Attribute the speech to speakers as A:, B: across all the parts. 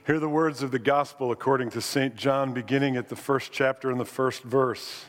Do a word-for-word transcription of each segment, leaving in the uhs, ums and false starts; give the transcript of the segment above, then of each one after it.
A: Hear the words of the gospel according to Saint John, beginning at the first chapter and the first verse.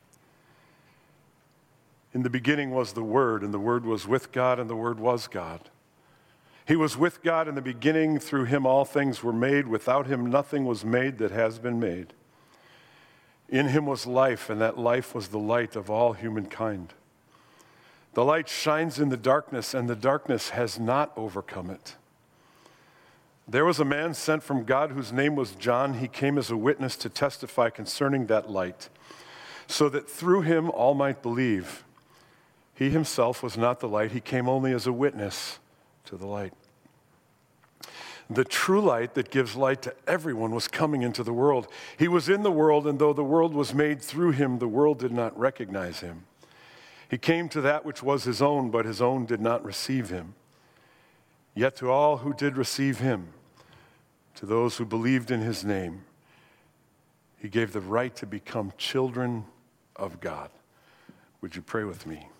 A: In the beginning was the Word, and the Word was with God, and the Word was God. He was with God in the beginning. Through him all things were made. Without him nothing was made that has been made. In him was life, and that life was the light of all humankind. The light shines in the darkness, and the darkness has not overcome it. There was a man sent from God whose name was John. He came as a witness to testify concerning that light, so that through him all might believe. He himself was not the light. He came only as a witness to the light. The true light that gives light to everyone was coming into the world. He was in the world, and though the world was made through him, the world did not recognize him. He came to that which was his own, but his own did not receive him. Yet to all who did receive him, to those who believed in his name, he gave the right to become children of God. Would you pray with me?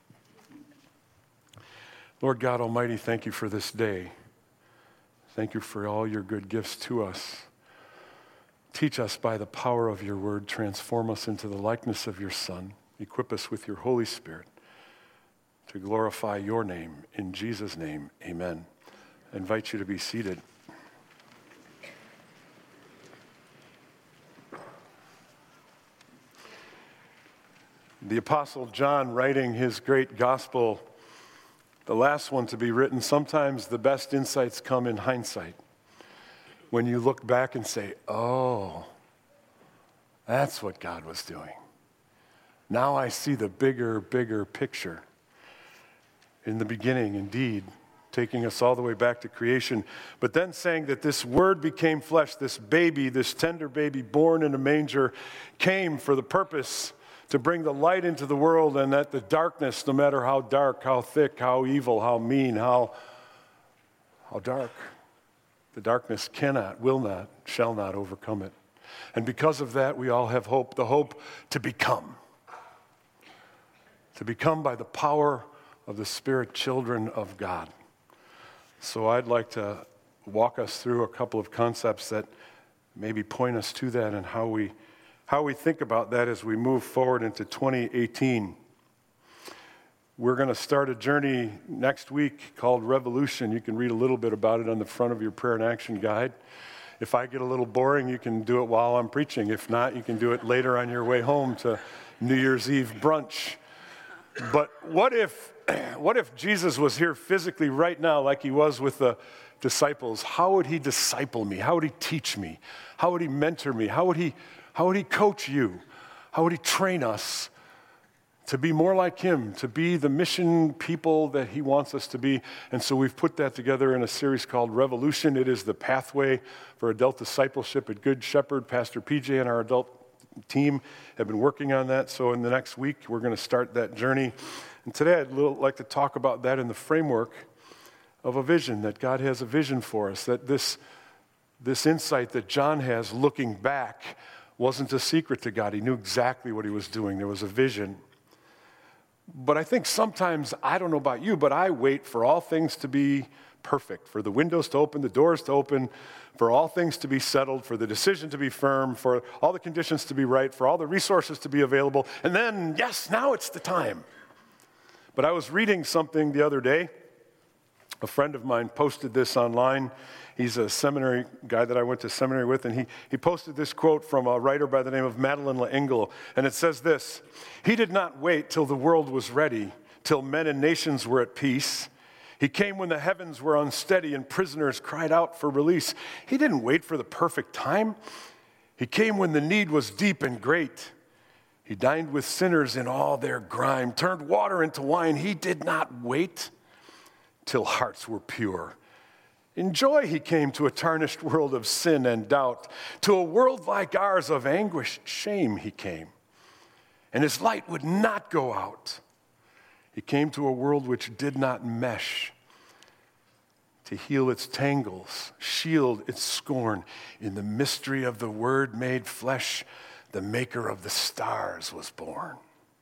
A: Lord God Almighty, thank you for this day. Thank you for all your good gifts to us. Teach us by the power of your word. Transform us into the likeness of your Son. Equip us with your Holy Spirit to glorify your name. In Jesus' name, amen. I invite you to be seated. The Apostle John, writing his great gospel, the last one to be written, sometimes the best insights come in hindsight. When you look back and say, oh, that's what God was doing. Now I see the bigger, bigger picture. In the beginning, indeed, taking us all the way back to creation, but then saying that this word became flesh, this baby, this tender baby born in a manger, came for the purpose to bring the light into the world, and that the darkness, no matter how dark, how thick, how evil, how mean, how, how dark, the darkness cannot, will not, shall not overcome it. And because of that, we all have hope, the hope to become. To become by the power of the Spirit children of God. So I'd like to walk us through a couple of concepts that maybe point us to that and how we how we think about that as we move forward into twenty eighteen. We're going to start a journey next week called Revolution. You can read a little bit about it on the front of your prayer and action guide. If I get a little boring, you can do it while I'm preaching. If not, you can do it later on your way home to New Year's Eve brunch. But what if, what if Jesus was here physically right now like he was with the disciples? How would he disciple me? How would he teach me? How would he mentor me? How would he How would he coach you? How would he train us to be more like him, to be the mission people that he wants us to be? And so we've put that together in a series called Revolution. It is the pathway for adult discipleship at Good Shepherd. Pastor P J and our adult team have been working on that. So in the next week, we're going to start that journey. And today I'd like to talk about that in the framework of a vision, that God has a vision for us, that this, this insight that John has looking back wasn't a secret to God. He knew exactly what he was doing. There was a vision. But I think sometimes, I don't know about you, but I wait for all things to be perfect, for the windows to open, the doors to open, for all things to be settled, for the decision to be firm, for all the conditions to be right, for all the resources to be available. And then, yes, now it's the time. But I was reading something the other day. A friend of mine posted this online. He's a seminary guy that I went to seminary with, and he, he posted this quote from a writer by the name of Madeleine L'Engle, and it says this: "He did not wait till the world was ready, till men and nations were at peace. He came when the heavens were unsteady and prisoners cried out for release. He didn't wait for the perfect time. He came when the need was deep and great. He dined with sinners in all their grime, turned water into wine. He did not wait till hearts were pure. In joy he came to a tarnished world of sin and doubt. To a world like ours of anguished shame he came. And his light would not go out. He came to a world which did not mesh, to heal its tangles, shield its scorn. In the mystery of the Word made flesh, the maker of the stars was born."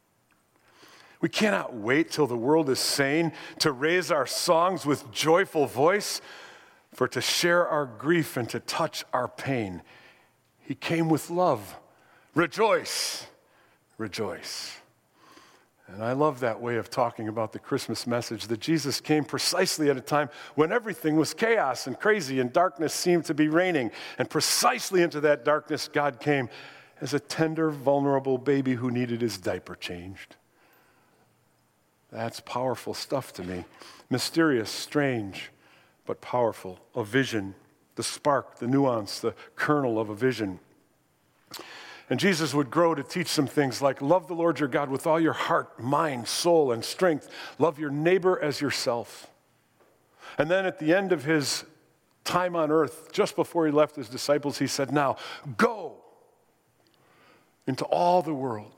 A: We cannot wait till the world is sane to raise our songs with joyful voice. for to share our grief and to touch our pain. He came with love. Rejoice, rejoice. And I love that way of talking about the Christmas message, that Jesus came precisely at a time when everything was chaos and crazy and darkness seemed to be reigning. And precisely into that darkness, God came as a tender, vulnerable baby who needed his diaper changed. That's powerful stuff to me. Mysterious, strange, but powerful. A vision, the spark, the nuance, the kernel of a vision. And Jesus would grow to teach some things like, love the Lord your God with all your heart, mind, soul, and strength. Love your neighbor as yourself. And then at the end of his time on earth, just before he left his disciples, he said, now, go into all the world.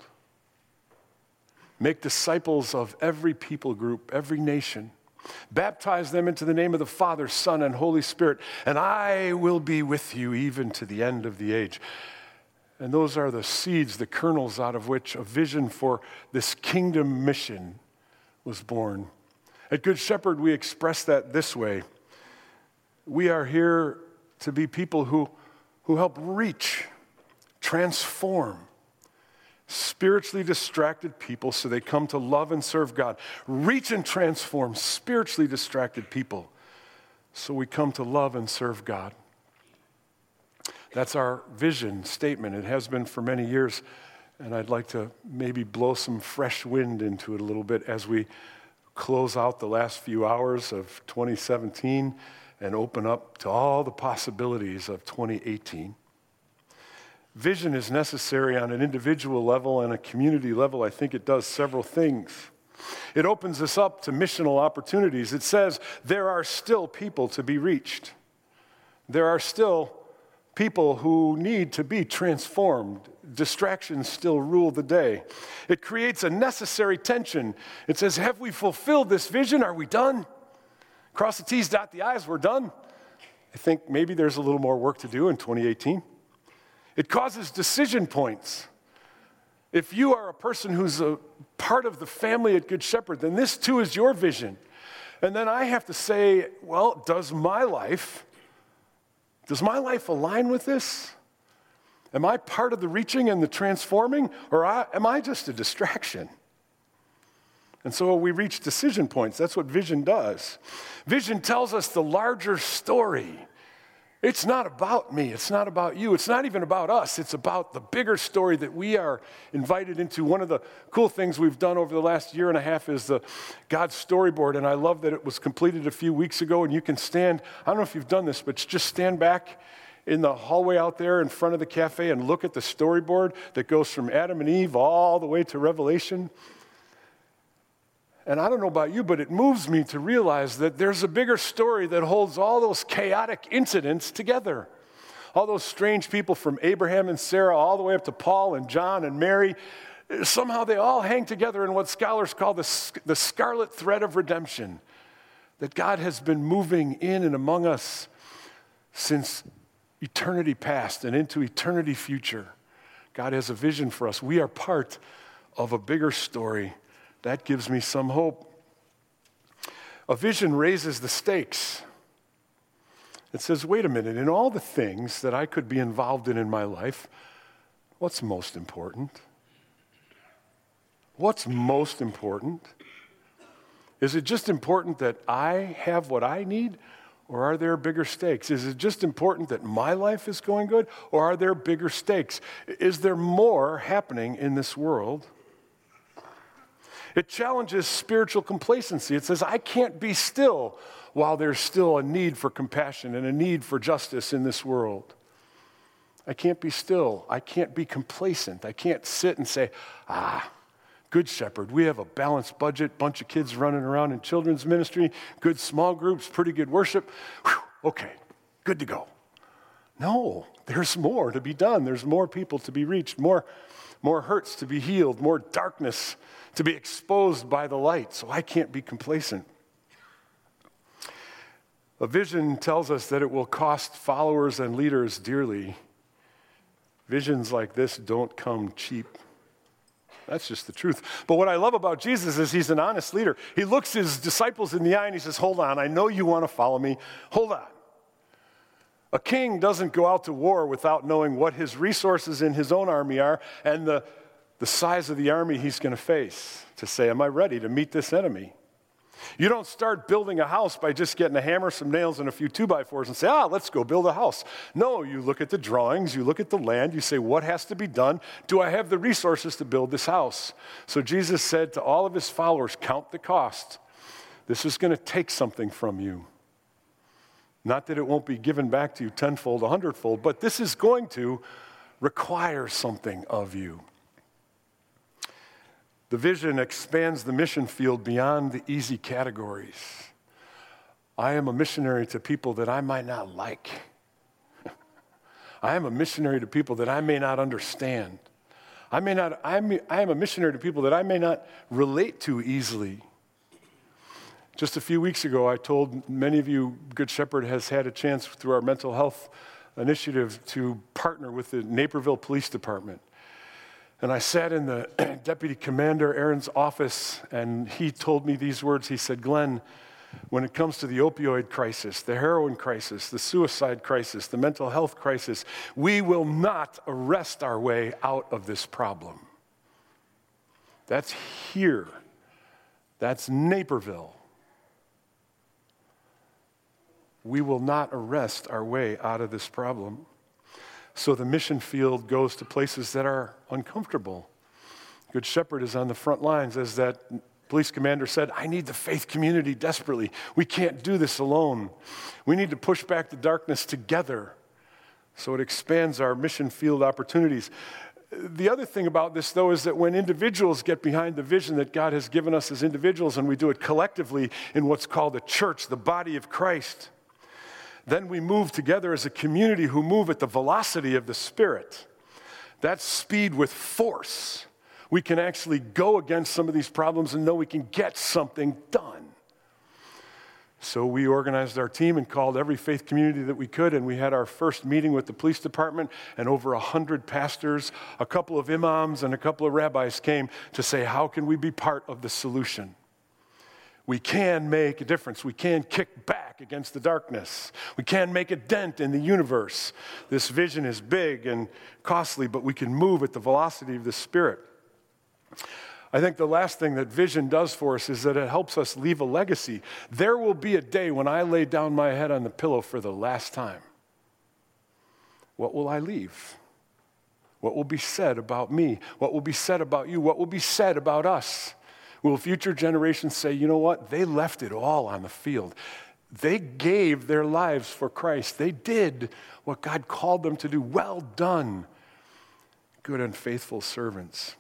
A: Make disciples of every people group, every nation. Baptize them into the name of the Father, Son, and Holy Spirit, and I will be with you even to the end of the age. And those are the seeds, the kernels out of which a vision for this kingdom mission was born. At Good Shepherd, we express that this way. We are here to be people who, who help reach, transform spiritually distracted people so they come to love and serve God. Reach and transform spiritually distracted people so we come to love and serve God. That's our vision statement. It has been for many years, and I'd like to maybe blow some fresh wind into it a little bit as we close out the last few hours of twenty seventeen and open up to all the possibilities of twenty eighteen. Vision is necessary on an individual level and a community level. I think it does several things. It opens us up to missional opportunities. It says there are still people to be reached. There are still people who need to be transformed. Distractions still rule the day. It creates a necessary tension. It says, have we fulfilled this vision? Are we done? Cross the T's, dot the I's, we're done. I think maybe there's a little more work to do in twenty eighteen. It causes decision points. If you are a person who's a part of the family at Good Shepherd, then this too is your vision. And then I have to say, well, does my life, does my life align with this? Am I part of the reaching and the transforming, or am I just a distraction? And so we reach decision points. That's what vision does. Vision tells us the larger story. It's not about me. It's not about you. It's not even about us. It's about the bigger story that we are invited into. One of the cool things we've done over the last year and a half is the God's Storyboard, and I love that it was completed a few weeks ago, and you can stand, I don't know if you've done this, but just stand back in the hallway out there in front of the cafe and look at the storyboard that goes from Adam and Eve all the way to Revelation. And I don't know about you, but it moves me to realize that there's a bigger story that holds all those chaotic incidents together. All those strange people from Abraham and Sarah all the way up to Paul and John and Mary. Somehow they all hang together in what scholars call the, the scarlet thread of redemption. That God has been moving in and among us since eternity past and into eternity future. God has a vision for us. We are part of a bigger story. That gives me some hope. A vision raises the stakes. It says, wait a minute, in all the things that I could be involved in in my life, what's most important? What's most important? Is it just important that I have what I need, or are there bigger stakes? Is it just important that my life is going good, or are there bigger stakes? Is there more happening in this world? It challenges spiritual complacency. It says, I can't be still while there's still a need for compassion and a need for justice in this world. I can't be still. I can't be complacent. I can't sit and say, ah, Good Shepherd, we have a balanced budget, bunch of kids running around in children's ministry, good small groups, pretty good worship. Whew, okay, good to go. No, there's more to be done. There's more people to be reached, more, more hurts to be healed, more darkness to be exposed by the light, so I can't be complacent. A vision tells us that it will cost followers and leaders dearly. Visions like this don't come cheap. That's just the truth. But what I love about Jesus is he's an honest leader. He looks his disciples in the eye and he says, hold on, I know you want to follow me. Hold on. A king doesn't go out to war without knowing what his resources in his own army are and the, the size of the army he's going to face to say, am I ready to meet this enemy? You don't start building a house by just getting a hammer, some nails, and a few two-by-fours and say, ah, let's go build a house. No, you look at the drawings, you look at the land, you say, what has to be done? Do I have the resources to build this house? So Jesus said to all of his followers, count the cost. This is going to take something from you. Not that it won't be given back to you tenfold, a hundredfold, but this is going to require something of you. The vision expands the mission field beyond the easy categories. I am a missionary to people that I might not like. I am a missionary to people that I may not understand. I may not, I'm, I am a missionary to people that I may not relate to easily. Just a few weeks ago, I told many of you, Good Shepherd has had a chance through our mental health initiative to partner with the Naperville Police Department. And I sat in the Deputy Commander Aaron's office, and he told me these words. He said, Glenn, when it comes to the opioid crisis, the heroin crisis, the suicide crisis, the mental health crisis, we will not arrest our way out of this problem. That's here. That's Naperville. We will not arrest our way out of this problem. So the mission field goes to places that are uncomfortable. Good Shepherd is on the front lines. As that police commander said, I need the faith community desperately. We can't do this alone. We need to push back the darkness together. So it expands our mission field opportunities. The other thing about this, though, is that when individuals get behind the vision that God has given us as individuals, and we do it collectively in what's called a church, the body of Christ, then we move together as a community who move at the velocity of the Spirit. That's speed with force. We can actually go against some of these problems and know we can get something done. So we organized our team and called every faith community that we could, and we had our first meeting with the police department, and over a hundred pastors, a couple of imams, and a couple of rabbis came to say, how can we be part of the solution? We can make a difference. We can kick back against the darkness. We can make a dent in the universe. This vision is big and costly, but we can move at the velocity of the Spirit. I think the last thing that vision does for us is that it helps us leave a legacy. There will be a day when I lay down my head on the pillow for the last time. What will I leave? What will be said about me? What will be said about you? What will be said about us? Will future generations say, you know what? They left it all on the field. They gave their lives for Christ. They did what God called them to do. Well done, good and faithful servants.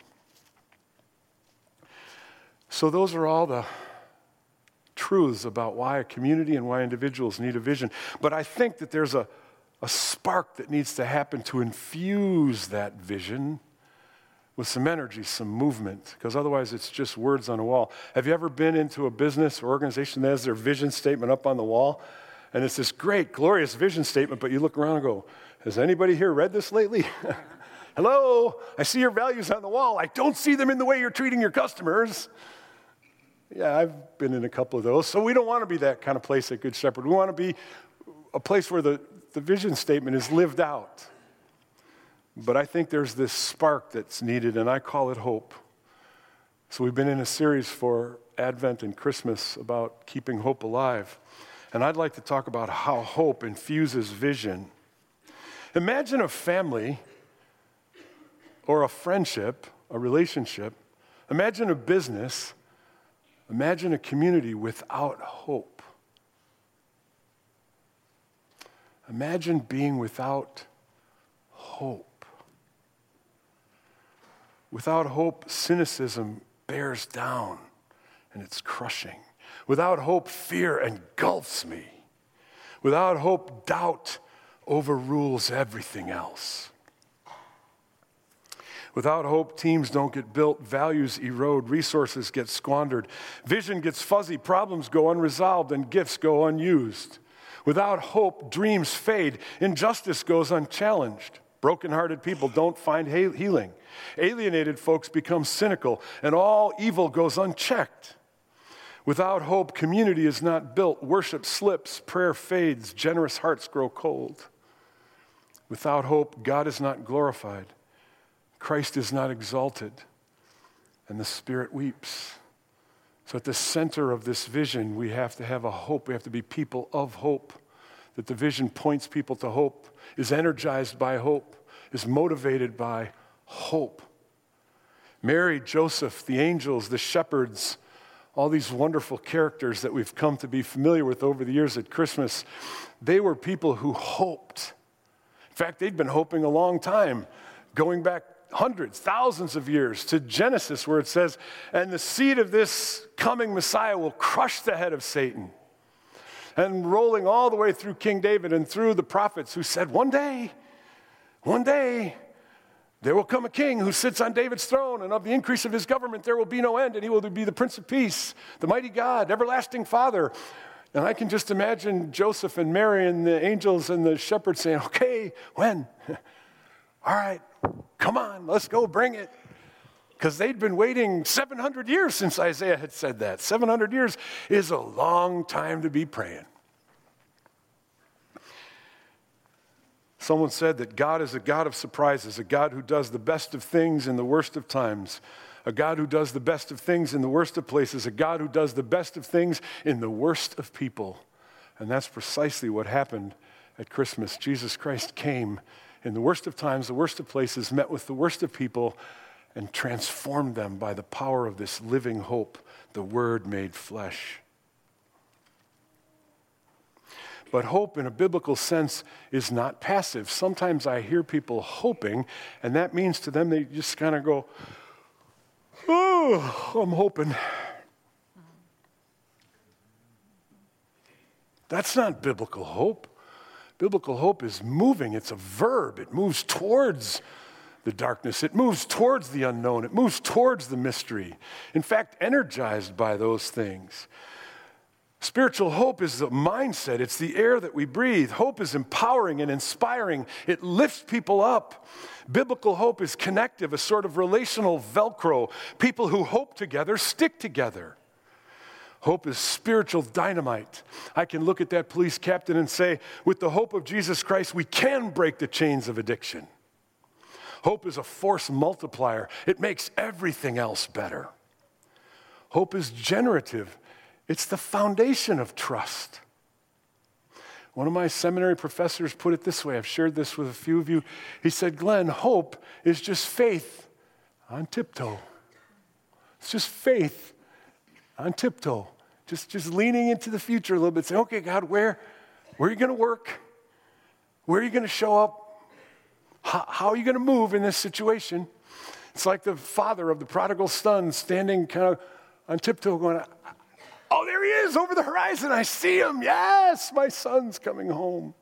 A: So those are all the truths about why a community and why individuals need a vision. But I think that there's a, a spark that needs to happen to infuse that vision with some energy, some movement, because otherwise it's just words on a wall. Have you ever been into a business or organization that has their vision statement up on the wall? And it's this great, glorious vision statement, but you look around and go, has anybody here read this lately? Hello, I see your values on the wall. I don't see them in the way you're treating your customers. Yeah, I've been in a couple of those. So we don't want to be that kind of place at Good Shepherd. We want to be a place where the, the vision statement is lived out. But I think there's this spark that's needed, and I call it hope. So we've been in a series for Advent and Christmas about keeping hope alive. And I'd like to talk about how hope infuses vision. Imagine a family or a friendship, a relationship. Imagine a business. Imagine a community without hope. Imagine being without hope. Without hope, cynicism bears down, and it's crushing. Without hope, fear engulfs me. Without hope, doubt overrules everything else. Without hope, teams don't get built, values erode, resources get squandered, vision gets fuzzy, problems go unresolved, and gifts go unused. Without hope, dreams fade, injustice goes unchallenged. Broken-hearted people don't find healing. Alienated folks become cynical, and all evil goes unchecked. Without hope, community is not built. Worship slips, prayer fades, generous hearts grow cold. Without hope, God is not glorified. Christ is not exalted. And the Spirit weeps. So at the center of this vision, we have to have a hope. We have to be people of hope. That the vision points people to hope, is energized by hope, is motivated by hope. Mary, Joseph, the angels, the shepherds, all these wonderful characters that we've come to be familiar with over the years at Christmas, they were people who hoped. In fact, they'd been hoping a long time, going back hundreds, thousands of years to Genesis, where it says, and the seed of this coming Messiah will crush the head of Satan. And rolling all the way through King David and through the prophets who said, one day, one day, there will come a king who sits on David's throne, and of the increase of his government there will be no end, and he will be the Prince of Peace, the mighty God, everlasting Father. And I can just imagine Joseph and Mary and the angels and the shepherds saying, okay, when? All right, come on, let's go, bring it. Because they'd been waiting seven hundred years since Isaiah had said that. seven hundred years is a long time to be praying. Someone said that God is a God of surprises, a God who does the best of things in the worst of times, a God who does the best of things in the worst of places, a God who does the best of things in the worst of people. And that's precisely what happened at Christmas. Jesus Christ came in the worst of times, the worst of places, met with the worst of people, and transformed them by the power of this living hope, the Word made flesh. But hope in a biblical sense is not passive. Sometimes I hear people hoping, and that means to them they just kind of go, oh, I'm hoping. That's not biblical hope. Biblical hope is moving. It's a verb. It moves towards the darkness. It moves towards the unknown. It moves towards the mystery. In fact, energized by those things. Spiritual hope is the mindset. It's the air that we breathe. Hope is empowering and inspiring. It lifts people up. Biblical hope is connective, a sort of relational Velcro. People who hope together stick together. Hope is spiritual dynamite. I can look at that police captain and say, with the hope of Jesus Christ, we can break the chains of addiction. Hope is a force multiplier. It makes everything else better. Hope is generative. It's the foundation of trust. One of my seminary professors put it this way. I've shared this with a few of you. He said, Glenn, hope is just faith on tiptoe. It's just faith on tiptoe. Just, just leaning into the future a little bit. Say, okay, God, where, where are you going to work? Where are you going to show up? How, how are you going to move in this situation? It's like the father of the prodigal son standing kind of on tiptoe going, oh, there he is over the horizon. I see him. Yes, my son's coming home.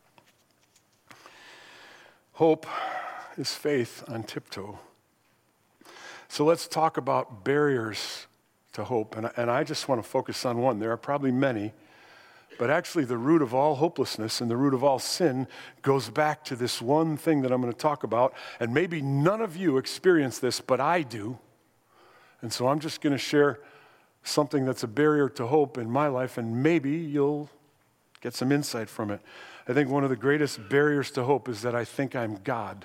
A: Hope is faith on tiptoe. So let's talk about barriers to hope. And, and I just want to focus on one. There are probably many. But actually, the root of all hopelessness and the root of all sin goes back to this one thing that I'm going to talk about. And maybe none of you experience this, but I do. And so I'm just going to share something that's a barrier to hope in my life, and maybe you'll get some insight from it. I think one of the greatest barriers to hope is that I think I'm God.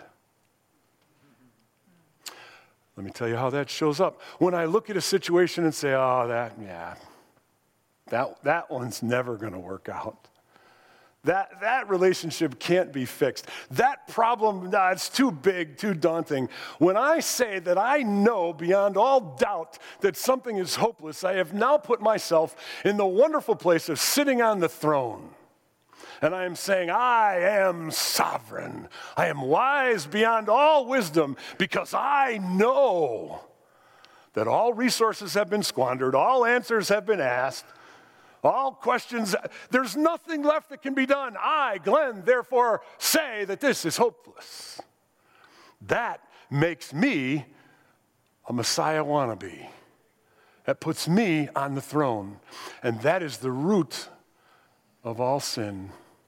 A: Let me tell you how that shows up. When I look at a situation and say, oh, that, yeah, that, that one's never going to work out. That, that relationship can't be fixed. That problem, nah, it's too big, too daunting. When I say that I know beyond all doubt that something is hopeless, I have now put myself in the wonderful place of sitting on the throne. And I am saying, I am sovereign. I am wise beyond all wisdom because I know that all resources have been squandered, all answers have been asked, all questions, there's nothing left that can be done. I, Glenn, therefore say that this is hopeless. That makes me a Messiah wannabe. That puts me on the throne. And that is the root of all sin.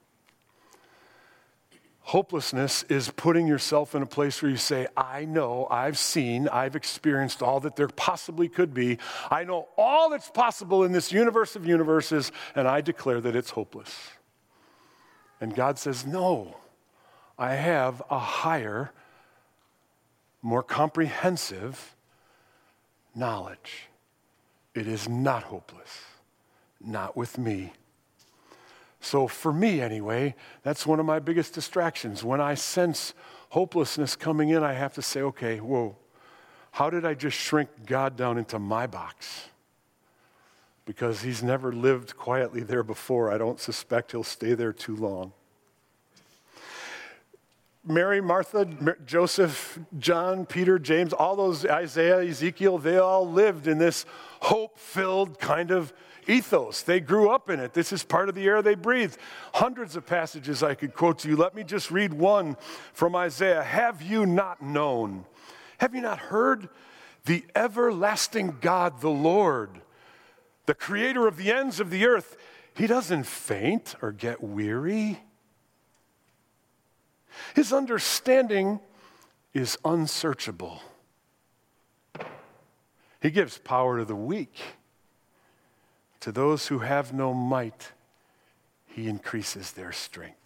A: Hopelessness is putting yourself in a place where you say, I know, I've seen, I've experienced all that there possibly could be. I know all that's possible in this universe of universes, and I declare that it's hopeless. And God says, no, I have a higher, more comprehensive knowledge. It is not hopeless, not with me. So for me anyway, that's one of my biggest distractions. When I sense hopelessness coming in, I have to say, okay, whoa, how did I just shrink God down into my box? Because he's never lived quietly there before. I don't suspect he'll stay there too long. Mary, Martha, Joseph, John, Peter, James, all those, Isaiah, Ezekiel, they all lived in this hope-filled kind of ethos. They grew up in it. This is part of the air they breathed. Hundreds of passages I could quote to you. Let me just read one from Isaiah. Have you not known? Have you not heard? The everlasting God, the Lord, the creator of the ends of the earth, he doesn't faint or get weary. His understanding is unsearchable. He gives power to the weak. To those who have no might, he increases their strength.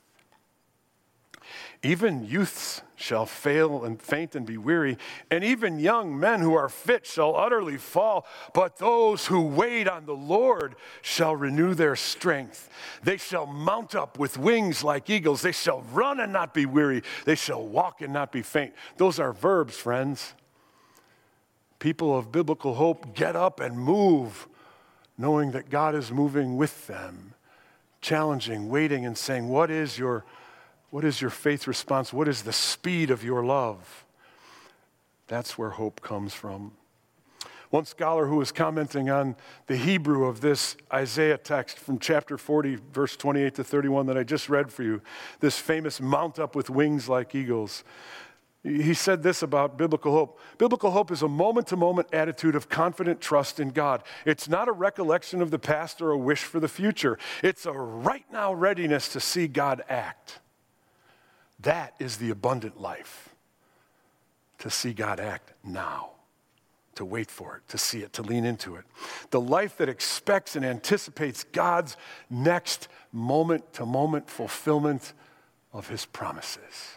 A: Even youths shall fail and faint and be weary, and even young men who are fit shall utterly fall. But those who wait on the Lord shall renew their strength. They shall mount up with wings like eagles. They shall run and not be weary. They shall walk and not be faint. Those are verbs, friends. People of biblical hope get up and move, knowing that God is moving with them, challenging, waiting, and saying, what is your What is your faith response? What is the speed of your love? That's where hope comes from. One scholar who was commenting on the Hebrew of this Isaiah text from chapter forty, verse twenty-eight to thirty-one that I just read for you, this famous mount up with wings like eagles, he said this about biblical hope. Biblical hope is a moment-to-moment attitude of confident trust in God. It's not a recollection of the past or a wish for the future. It's a right-now readiness to see God act. That is the abundant life, to see God act now, to wait for it, to see it, to lean into it. The life that expects and anticipates God's next moment-to-moment fulfillment of his promises.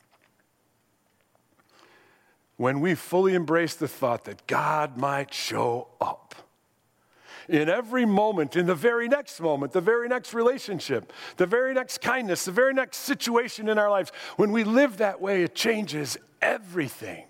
A: When we fully embrace the thought that God might show up, in every moment, in the very next moment, the very next relationship, the very next kindness, the very next situation in our lives, when we live that way, it changes everything.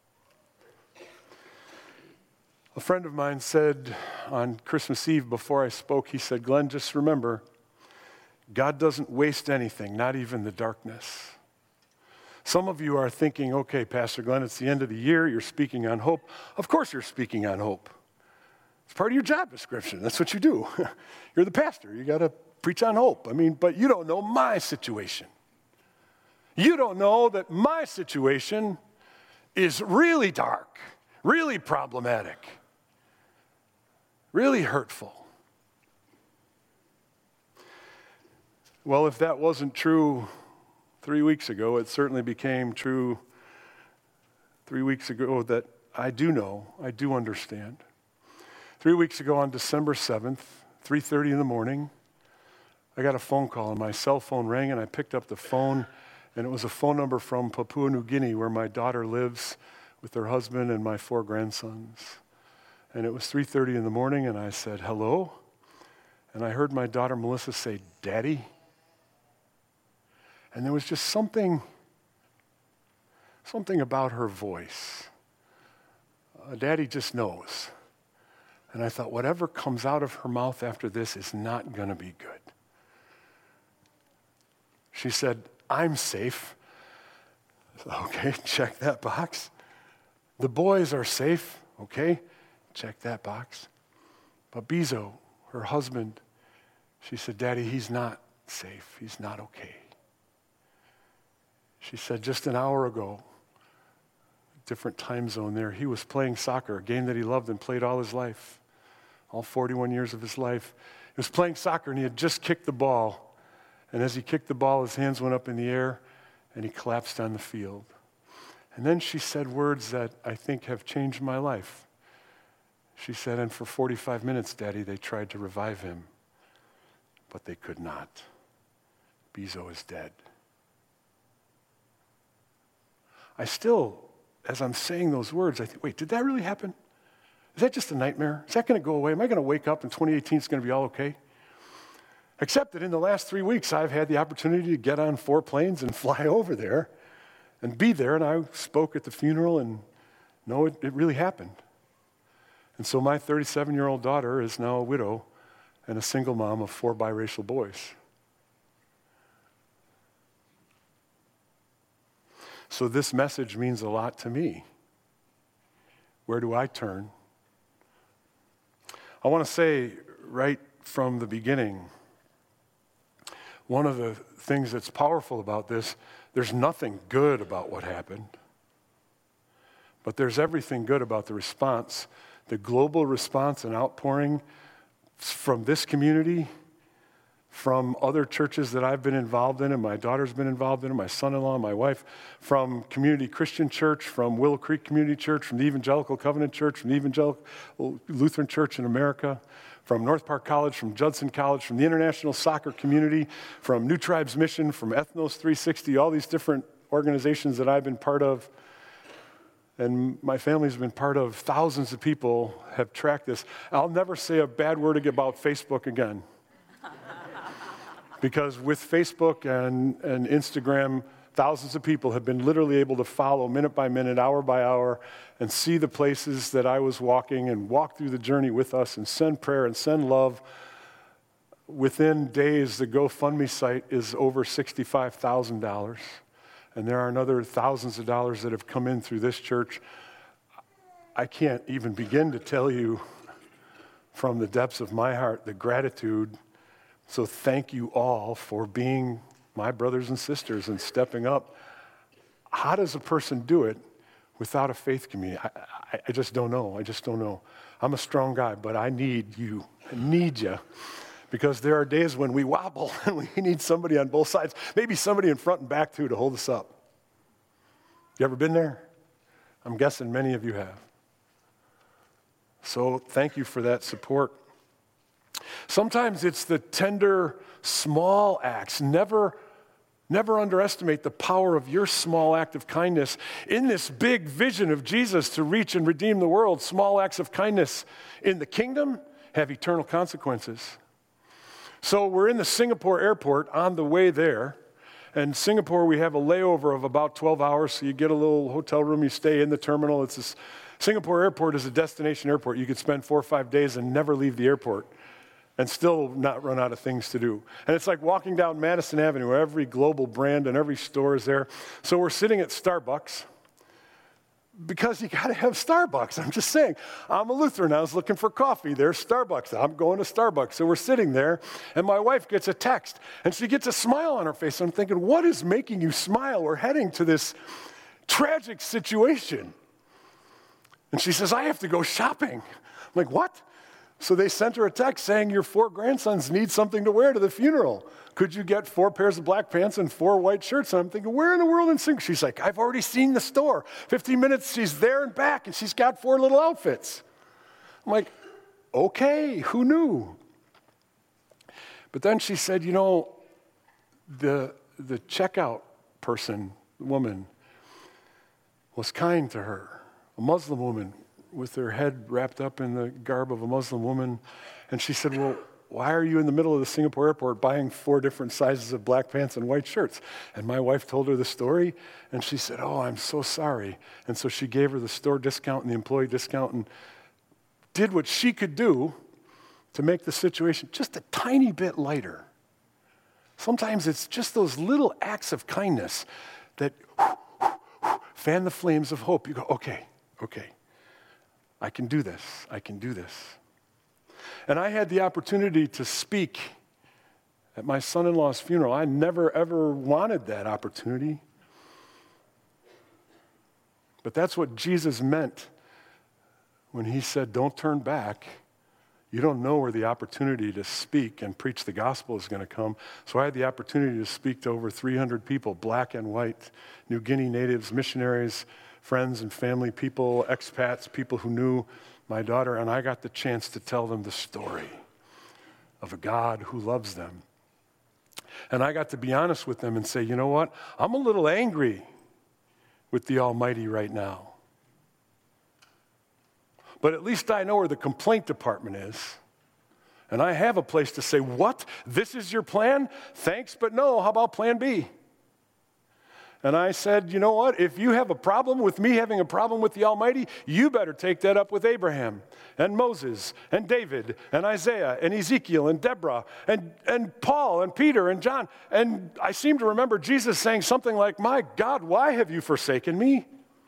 A: A friend of mine said on Christmas Eve before I spoke, he said, Glenn, just remember, God doesn't waste anything, not even the darkness. Some of you are thinking, okay, Pastor Glenn, it's the end of the year, you're speaking on hope. Of course you're speaking on hope. It's part of your job description. That's what you do. You're the pastor. You got to preach on hope. I mean, but you don't know my situation. You don't know that my situation is really dark, really problematic, really hurtful. Well, if that wasn't true three weeks ago, it certainly became true three weeks ago that I do know, I do understand. Three weeks ago on December seventh, three thirty in the morning, I got a phone call and my cell phone rang and I picked up the phone and it was a phone number from Papua New Guinea where my daughter lives with her husband and my four grandsons. And it was three thirty in the morning and I said, hello? And I heard my daughter Melissa say, Daddy? And there was just something, something about her voice. Uh, Daddy just knows. And I thought, whatever comes out of her mouth after this is not going to be good. She said, I'm safe. I said, okay, check that box. The boys are safe. Okay, check that box. But Bizo, her husband, she said, Daddy, he's not safe. He's not okay. She said, just an hour ago, different time zone there, he was playing soccer, a game that he loved and played all his life. All forty-one years of his life. He was playing soccer and he had just kicked the ball. And as he kicked the ball, his hands went up in the air and he collapsed on the field. And then she said words that I think have changed my life. She said, and for forty-five minutes, Daddy, they tried to revive him, but they could not. Bizo is dead. I still, as I'm saying those words, I think, wait, did that really happen? Is that just a nightmare? Is that going to go away? Am I going to wake up and twenty eighteen is going to be all okay? Except that in the last three weeks, I've had the opportunity to get on four planes and fly over there and be there, and I spoke at the funeral, and no, it, it really happened. And so my thirty-seven-year-old daughter is now a widow and a single mom of four biracial boys. So this message means a lot to me. Where do I turn? I want to say right from the beginning, one of the things that's powerful about this, there's nothing good about what happened, but there's everything good about the response, the global response and outpouring from this community, from other churches that I've been involved in and my daughter's been involved in, and my son-in-law, my wife, from Community Christian Church, from Willow Creek Community Church, from the Evangelical Covenant Church, from the Evangelical Lutheran Church in America, from North Park College, from Judson College, from the International Soccer Community, from New Tribes Mission, from Ethnos three sixty, all these different organizations that I've been part of, and my family's been part of. Thousands of people have tracked this. I'll never say a bad word about Facebook again. Because with Facebook and, and Instagram, thousands of people have been literally able to follow minute by minute, hour by hour, and see the places that I was walking and walk through the journey with us and send prayer and send love. Within days, the GoFundMe site is over sixty-five thousand dollars. And there are another thousands of dollars that have come in through this church. I can't even begin to tell you from the depths of my heart the gratitude. So thank you all for being my brothers and sisters and stepping up. How does a person do it without a faith community? I, I, I just don't know. I just don't know. I'm a strong guy, but I need you. I need you. Because there are days when we wobble and we need somebody on both sides, maybe somebody in front and back too to hold us up. You ever been there? I'm guessing many of you have. So thank you for that support. Sometimes it's the tender, small acts. Never, never underestimate the power of your small act of kindness in this big vision of Jesus to reach and redeem the world. Small acts of kindness in the kingdom have eternal consequences. So we're in the Singapore airport on the way there. And Singapore, we have a layover of about twelve hours, so you get a little hotel room, you stay in the terminal. It's this, Singapore airport is a destination airport. You could spend four or five days and never leave the airport and still not run out of things to do. And it's like walking down Madison Avenue, where every global brand and every store is there. So we're sitting at Starbucks, because you got to have Starbucks. I'm just saying, I'm a Lutheran. I was looking for coffee. There's Starbucks. I'm going to Starbucks. So we're sitting there, and my wife gets a text, and she gets a smile on her face. I'm thinking, what is making you smile? We're heading to this tragic situation. And she says, I have to go shopping. I'm like, what? So they sent her a text saying, your four grandsons need something to wear to the funeral. Could you get four pairs of black pants and four white shirts? And I'm thinking, where in the world in Singapore? She's like, I've already seen the store. fifteen minutes, she's there and back, and she's got four little outfits. I'm like, okay, who knew? But then she said, you know, the, the checkout person, woman, was kind to her, a Muslim woman, with her head wrapped up in the garb of a Muslim woman. And she said, well, why are you in the middle of the Singapore airport buying four different sizes of black pants and white shirts? And my wife told her the story, and she said, oh, I'm so sorry. And so she gave her the store discount and the employee discount and did what she could do to make the situation just a tiny bit lighter. Sometimes it's just those little acts of kindness that fan the flames of hope. You go, okay, okay. I can do this. I can do this. And I had the opportunity to speak at my son-in-law's funeral. I never, ever wanted that opportunity. But that's what Jesus meant when he said, don't turn back. You don't know where the opportunity to speak and preach the gospel is going to come. So I had the opportunity to speak to over three hundred people, black and white, New Guinea natives, missionaries, friends and family, people, expats, people who knew my daughter, and I got the chance to tell them the story of a God who loves them. And I got to be honest with them and say, you know what? I'm a little angry with the Almighty right now. But at least I know where the complaint department is. And I have a place to say, what? This is your plan? Thanks, but no. How about plan B? And I said, you know what? If you have a problem with me having a problem with the Almighty, you better take that up with Abraham and Moses and David and Isaiah and Ezekiel and Deborah and, and Paul and Peter and John. And I seem to remember Jesus saying something like, my God, why have you forsaken me?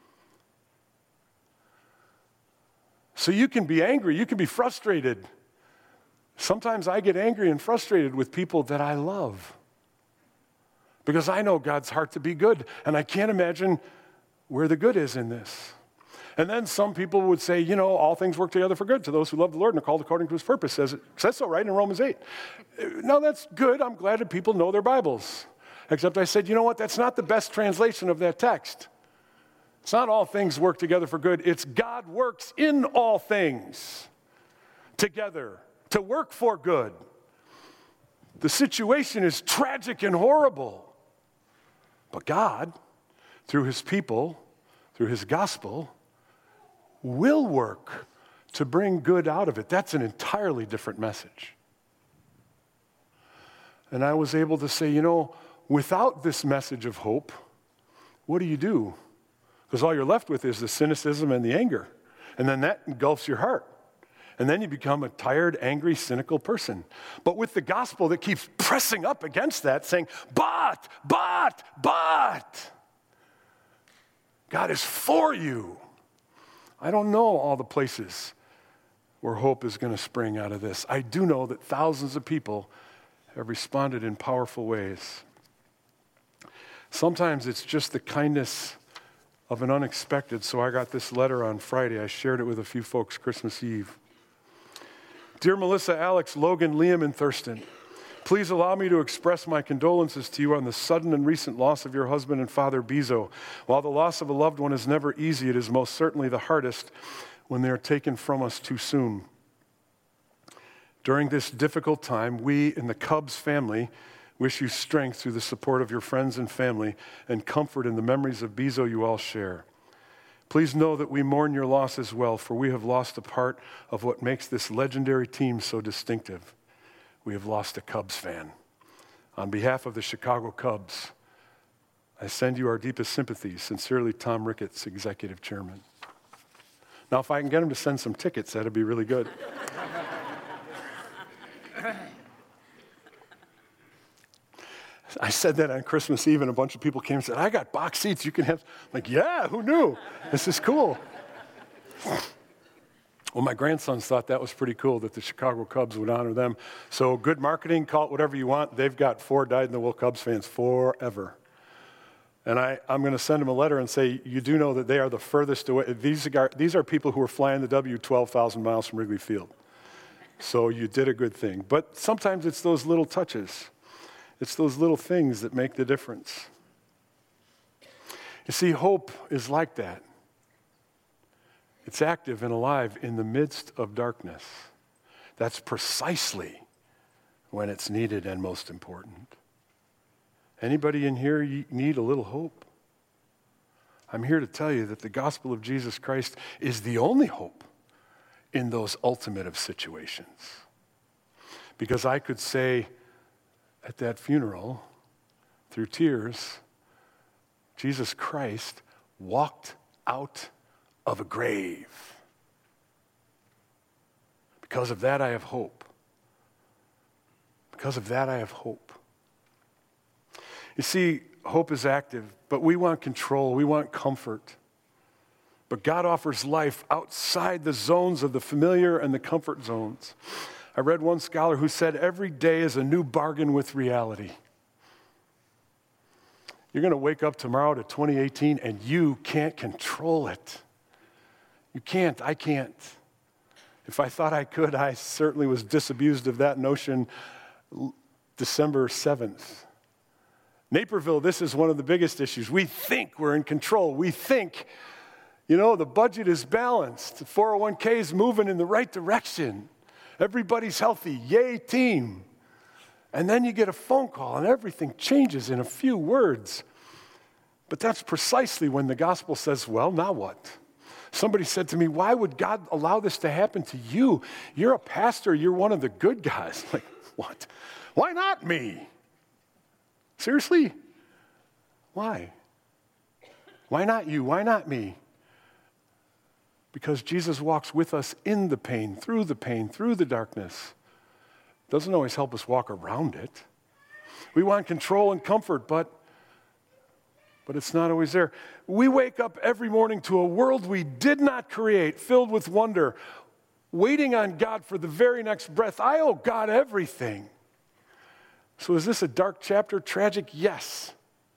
A: So you can be angry, you can be frustrated. Sometimes I get angry and frustrated with people that I love because I know God's heart to be good, and I can't imagine where the good is in this. And then some people would say, you know, all things work together for good to those who love the Lord and are called according to his purpose. Says it says so right in Romans eight. Now that's good. I'm glad that people know their Bibles. Except I said, you know what? That's not the best translation of that text. It's not all things work together for good. It's God works in all things together to work for good. The situation is tragic and horrible. But God, through his people, through his gospel, will work to bring good out of it. That's an entirely different message. And I was able to say, you know, without this message of hope, what do you do? Because all you're left with is the cynicism and the anger. And then that engulfs your heart. And then you become a tired, angry, cynical person. But with the gospel that keeps pressing up against that, saying, but, but, but, God is for you. I don't know all the places where hope is going to spring out of this. I do know that thousands of people have responded in powerful ways. Sometimes it's just the kindness of an unexpected. So I got this letter on Friday. I shared it with a few folks Christmas Eve. Dear Melissa, Alex, Logan, Liam, and Thurston, please allow me to express my condolences to you on the sudden and recent loss of your husband and father, Bezo. While the loss of a loved one is never easy, it is most certainly the hardest when they are taken from us too soon. During this difficult time, we in the Cubs family wish you strength through the support of your friends and family and comfort in the memories of Bezo you all share. Please know that we mourn your loss as well, for we have lost a part of what makes this legendary team so distinctive. We have lost a Cubs fan. On behalf of the Chicago Cubs, I send you our deepest sympathies. Sincerely, Tom Ricketts, Executive Chairman. Now, if I can get him to send some tickets, that'd be really good. I said that on Christmas Eve, and a bunch of people came and said, I got box seats. You can have, I'm like, yeah, who knew? This is cool. Well, my grandsons thought that was pretty cool that the Chicago Cubs would honor them. So good marketing, call it whatever you want. They've got four dyed-in-the-wool Cubs fans forever. And I, I'm going to send them a letter and say, you do know that they are the furthest away. These are, these are people who are flying the W twelve thousand miles from Wrigley Field. So you did a good thing. But sometimes it's those little touches. It's those little things that make the difference. You see, hope is like that. It's active and alive in the midst of darkness. That's precisely when it's needed and most important. Anybody in here need a little hope? I'm here to tell you that the gospel of Jesus Christ is the only hope in those ultimate of situations. Because I could say, at that funeral, through tears, Jesus Christ walked out of a grave. Because of that, I have hope. Because of that, I have hope. You see, hope is active, but we want control, we want comfort. But God offers life outside the zones of the familiar and the comfort zones. I read one scholar who said every day is a new bargain with reality. You're going to wake up tomorrow to twenty eighteen and you can't control it. You can't. I can't. If I thought I could, I certainly was disabused of that notion December seventh. Naperville, this is one of the biggest issues. We think we're in control. We think, you know, the budget is balanced. The four oh one k is moving in the right direction. Everybody's healthy. Yay, team. And then you get a phone call and everything changes in a few words. But that's precisely when the gospel says, well, now what? Somebody said to me, why would God allow this to happen to you? You're a pastor. You're one of the good guys. Like, what? Why not me? Seriously? Why? Why not you? Why not me? Because Jesus walks with us in the pain, through the pain, through the darkness. Doesn't always help us walk around it. We want control and comfort, but but it's not always there. We wake up every morning to a world we did not create, filled with wonder, waiting on God for the very next breath. I owe God everything. So is this a dark chapter? Tragic? Yes.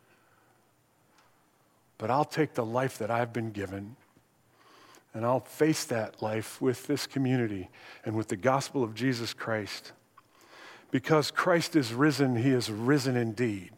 A: But I'll take the life that I've been given, and I'll face that life with this community and with the gospel of Jesus Christ. Because Christ is risen, he is risen indeed.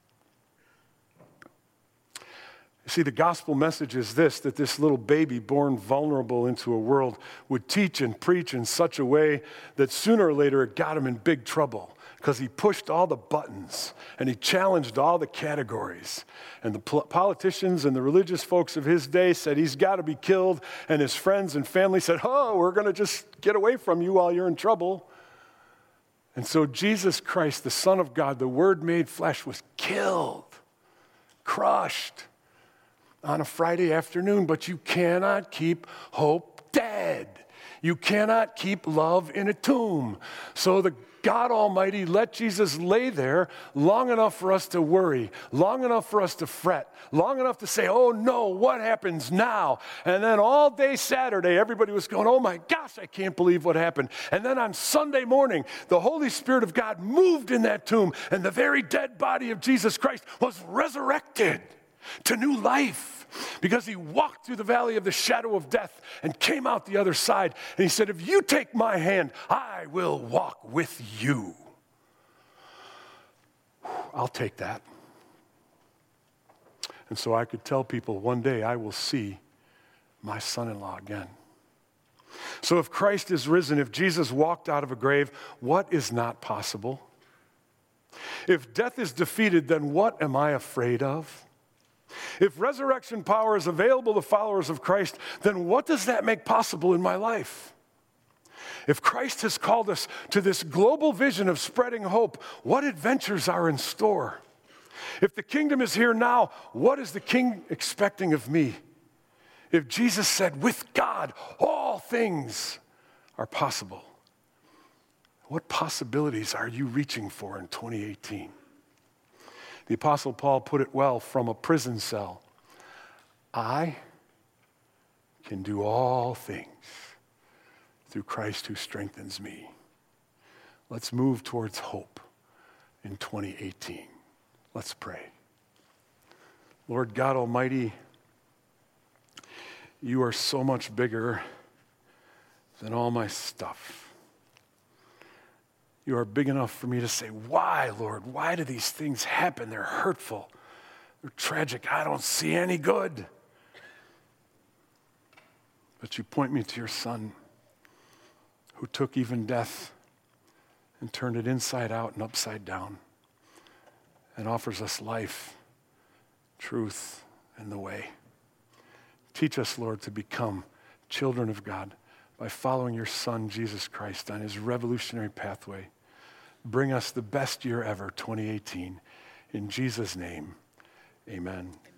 A: You see, the gospel message is this, that this little baby born vulnerable into a world would teach and preach in such a way that sooner or later it got him in big trouble because he pushed all the buttons and he challenged all the categories. And the politicians and the religious folks of his day said he's got to be killed, and his friends and family said, oh, we're going to just get away from you while you're in trouble. And so Jesus Christ, the Son of God, the Word made flesh, was killed, crushed on a Friday afternoon. But you cannot keep hope dead. You cannot keep love in a tomb. So the God Almighty let Jesus lay there long enough for us to worry, long enough for us to fret, long enough to say, oh no, what happens now? And then all day Saturday, everybody was going, oh my gosh, I can't believe what happened. And then on Sunday morning, the Holy Spirit of God moved in that tomb, and the very dead body of Jesus Christ was resurrected to new life, because he walked through the valley of the shadow of death and came out the other side. And he said, if you take my hand, I will walk with you. I'll take that. And so I could tell people, one day I will see my son-in-law again. So if Christ is risen, if Jesus walked out of a grave, what is not possible? If death is defeated, then what am I afraid of? If resurrection power is available to followers of Christ, then what does that make possible in my life? If Christ has called us to this global vision of spreading hope, what adventures are in store? If the kingdom is here now, what is the king expecting of me? If Jesus said, with God, all things are possible, what possibilities are you reaching for in twenty eighteen? The Apostle Paul put it well from a prison cell. I can do all things through Christ who strengthens me. Let's move towards hope in twenty eighteen. Let's pray. Lord God Almighty, you are so much bigger than all my stuff. You are big enough for me to say, why, Lord? Why do these things happen? They're hurtful. They're tragic. I don't see any good. But you point me to your Son, who took even death and turned it inside out and upside down, and offers us life, truth, and the way. Teach us, Lord, to become children of God by following your Son, Jesus Christ, on his revolutionary pathway. Bring us the best year ever, twenty eighteen. In Jesus' name, amen.